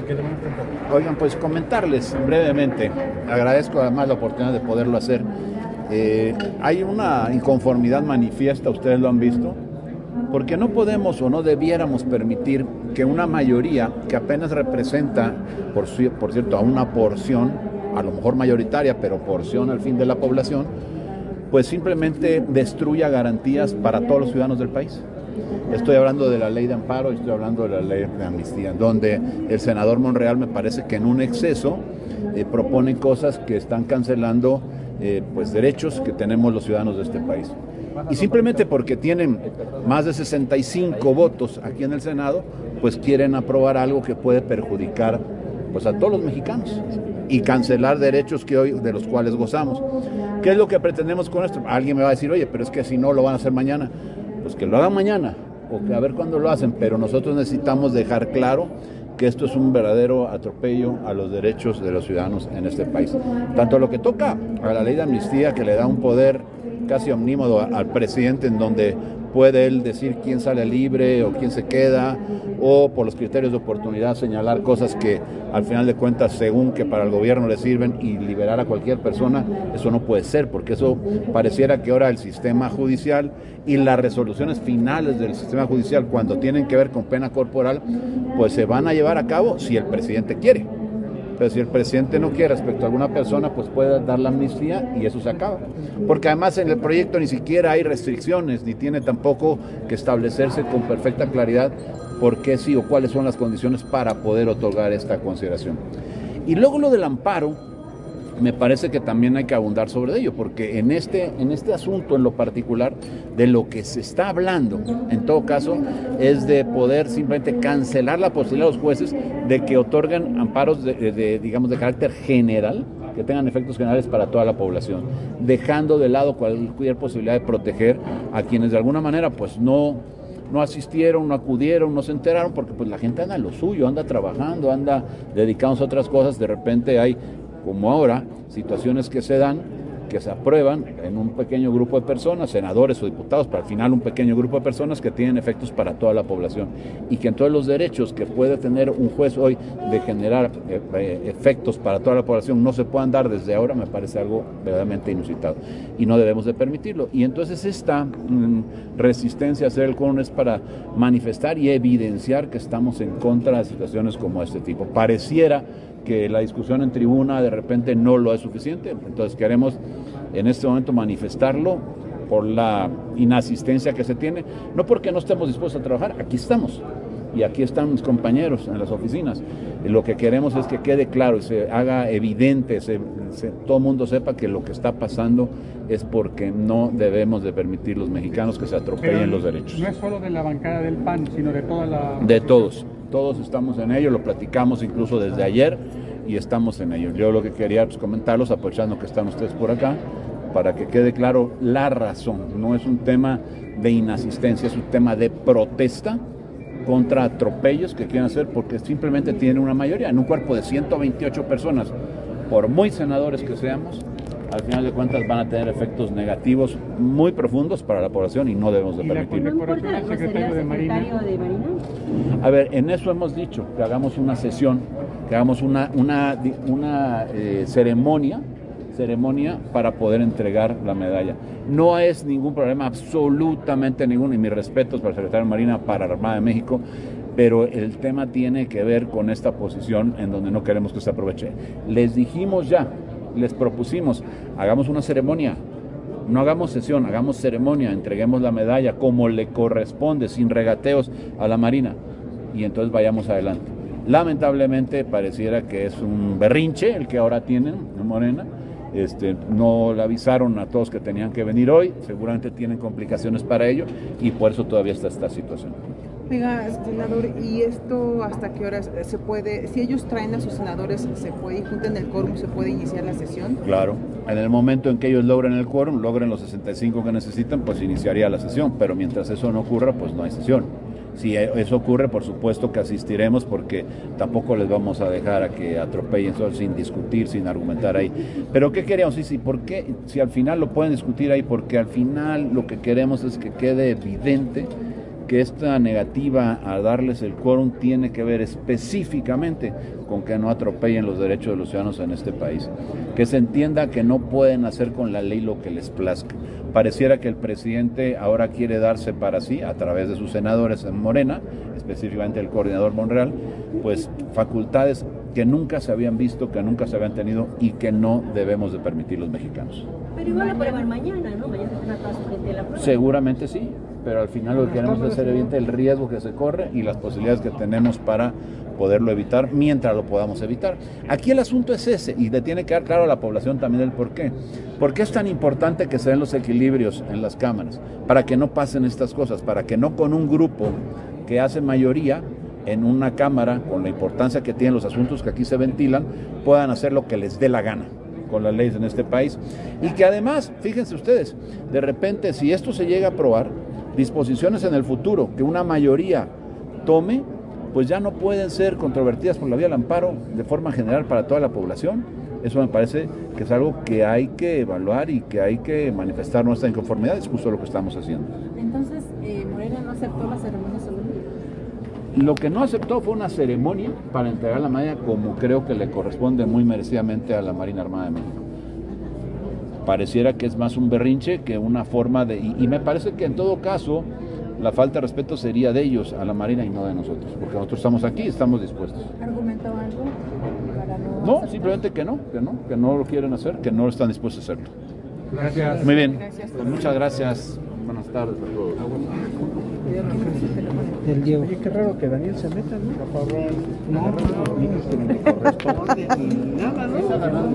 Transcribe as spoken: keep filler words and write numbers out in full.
Oigan, pues comentarles brevemente, agradezco además la oportunidad de poderlo hacer. Eh, hay una inconformidad manifiesta, ustedes lo han visto, porque no podemos o no debiéramos permitir que una mayoría que apenas representa, por, por cierto, a una porción, a lo mejor mayoritaria, pero porción al fin de la población, pues simplemente destruya garantías para todos los ciudadanos del país. Estoy hablando de la ley de amparo y estoy hablando de la ley de amnistía, donde el senador Monreal me parece que en un exceso eh, propone cosas que están cancelando eh, pues derechos que tenemos los ciudadanos de este país. Y simplemente porque tienen más de sesenta y cinco votos aquí en el Senado, pues quieren aprobar algo que puede perjudicar pues a todos los mexicanos y cancelar derechos que hoy de los cuales gozamos. ¿Qué es lo que pretendemos con esto? Alguien me va a decir, oye, pero es que si no lo van a hacer mañana. Pues que lo hagan mañana, o que a ver cuándo lo hacen, pero nosotros necesitamos dejar claro que esto es un verdadero atropello a los derechos de los ciudadanos en este país. Tanto lo que toca a la ley de amnistía, que le da un poder casi omnímodo al presidente, en donde puede él decir quién sale libre o quién se queda, o por los criterios de oportunidad señalar cosas que al final de cuentas, según que para el gobierno le sirven, y liberar a cualquier persona. Eso no puede ser, porque eso pareciera que ahora el sistema judicial y las resoluciones finales del sistema judicial, cuando tienen que ver con pena corporal, pues se van a llevar a cabo si el presidente quiere. Pero si el presidente no quiere respecto a alguna persona, pues puede dar la amnistía y eso se acaba. Porque además en el proyecto ni siquiera hay restricciones, ni tiene tampoco que establecerse con perfecta claridad por qué sí o cuáles son las condiciones para poder otorgar esta consideración. Y luego lo del amparo, me parece que también hay que abundar sobre ello, porque en este, en este asunto en lo particular, de lo que se está hablando, en todo caso, es de poder simplemente cancelar la posibilidad de los jueces de que otorguen amparos de, de, de, digamos, de carácter general, que tengan efectos generales para toda la población, dejando de lado cualquier posibilidad de proteger a quienes de alguna manera pues no, no asistieron, no acudieron, no se enteraron, porque pues la gente anda en lo suyo, anda trabajando, anda dedicándose a otras cosas. De repente hay, como ahora, situaciones que se dan, que se aprueban en un pequeño grupo de personas, senadores o diputados, pero al final un pequeño grupo de personas que tienen efectos para toda la población, y que en todos los derechos que puede tener un juez hoy de generar eh, efectos para toda la población no se puedan dar desde ahora, me parece algo verdaderamente inusitado y no debemos de permitirlo. Y entonces esta mmm, resistencia a hacer el quórum es para manifestar y evidenciar que estamos en contra de situaciones como este tipo. Pareciera que la discusión en tribuna de repente no lo es suficiente, entonces queremos en este momento manifestarlo por la inasistencia que se tiene, no porque no estemos dispuestos a trabajar, aquí estamos, y aquí están mis compañeros en las oficinas. Lo que queremos es que quede claro y se haga evidente, se, se, todo el mundo sepa que lo que está pasando es porque no debemos de permitir los mexicanos que se atropellen Pero los derechos. No es solo de la bancada del P A N, sino de toda la... De todos, todos estamos en ello, lo platicamos incluso desde ayer y estamos en ello. Yo lo que quería pues, comentarlos, aprovechando que están ustedes por acá, para que quede claro la razón. No es un tema de inasistencia, es un tema de protesta contra atropellos que quieren hacer porque simplemente tienen una mayoría. En un cuerpo de ciento veintiocho personas, por muy senadores que seamos, al final de cuentas van a tener efectos negativos muy profundos para la población y no debemos de permitirlo. ¿No importa la grosería secretario de Marina? A ver, en eso hemos dicho, que hagamos una sesión, que hagamos una, una, una eh, ceremonia, ceremonia para poder entregar la medalla. No es ningún problema, absolutamente ninguno, y mis respetos para el secretario de Marina, para la Armada de México, pero el tema tiene que ver con esta posición en donde no queremos que se aproveche. Les dijimos ya, les propusimos, hagamos una ceremonia, no hagamos sesión, hagamos ceremonia, entreguemos la medalla como le corresponde, sin regateos a la Marina, y entonces vayamos adelante. Lamentablemente pareciera que es un berrinche el que ahora tienen en Morena. Este, no le avisaron a todos que tenían que venir hoy, seguramente tienen complicaciones para ello y por eso todavía está esta situación. Oiga, senador, ¿y esto hasta qué horas se puede, si ellos traen a sus senadores, se puede, y juntan el quórum, se puede iniciar la sesión? Claro, en el momento en que ellos logren el quórum, logren los sesenta y cinco que necesitan, pues iniciaría la sesión, pero mientras eso no ocurra, pues no hay sesión. Si eso ocurre, por supuesto que asistiremos porque tampoco les vamos a dejar a que atropellen solo sin discutir, sin argumentar ahí. Pero ¿qué queríamos? Sí, sí, ¿por qué? Si al final lo pueden discutir ahí, porque al final lo que queremos es que quede evidente que esta negativa a darles el quórum tiene que ver específicamente con que no atropellen los derechos de los ciudadanos en este país. Que se entienda que no pueden hacer con la ley lo que les plazca. Pareciera que el presidente ahora quiere darse para sí, a través de sus senadores en Morena, específicamente el coordinador Monreal, pues facultades que nunca se habían visto, que nunca se habían tenido y que no debemos de permitir los mexicanos. Pero igual lo prueban mañana, ¿no? Mañana se trata su gente de la prueba. Seguramente sí, pero al final lo que queremos es hacer evidente el riesgo que se corre y las posibilidades que tenemos para poderlo evitar mientras lo podamos evitar. Aquí el asunto es ese y le tiene que dar claro a la población también el por qué. ¿Por qué es tan importante que se den los equilibrios en las cámaras? Para que no pasen estas cosas, para que no con un grupo que hace mayoría en una cámara, con la importancia que tienen los asuntos que aquí se ventilan, puedan hacer lo que les dé la gana con las leyes en este país. Y que además, fíjense ustedes, de repente si esto se llega a aprobar, disposiciones en el futuro que una mayoría tome, pues ya no pueden ser controvertidas por la vía del amparo de forma general para toda la población. Eso me parece que es algo que hay que evaluar y que hay que manifestar nuestra inconformidad, es justo lo que estamos haciendo. Entonces, eh, Morena no aceptó la ceremonia solemne. Lo que no aceptó fue una ceremonia para entregar la medalla como creo que le corresponde muy merecidamente a la Marina Armada de México. Pareciera que es más un berrinche que una forma de... Y, y me parece que en todo caso la falta de respeto sería de ellos a la Marina y no de nosotros, porque nosotros estamos aquí y estamos dispuestos. ¿Argumentó algo para no...? No, aceptar? simplemente que no, que no, que no lo quieren hacer, que no están dispuestos a hacerlo. Gracias. Muy bien, Gracias. pues muchas gracias. Buenas tardes a todos. Del Diego. Oye, qué raro que Daniel se meta, ¿no? No, no, no, no, no, no, no, no, no, no, no, no, no, no, no, no,